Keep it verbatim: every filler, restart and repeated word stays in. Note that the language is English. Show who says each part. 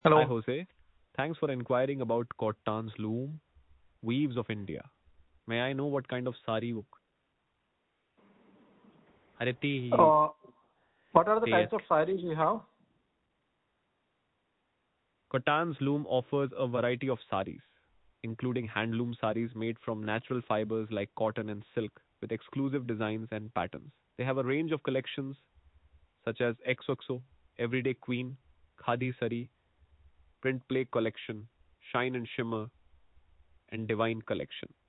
Speaker 1: Hi,
Speaker 2: Hello.
Speaker 1: Jose. Thanks for inquiring about Kottan's loom, weaves of India. May I know what kind of sari book? Hariti
Speaker 2: Uh, what are the
Speaker 1: Teyat.
Speaker 2: types of sarees we have?
Speaker 1: Kottan's loom offers a variety of saris, including handloom saris made from natural fibers like cotton and silk, with exclusive designs and patterns. They have a range of collections such as X O X O, Everyday Queen, Khadi Sari, Print Play Collection, Shine and Shimmer, and Divine Collection.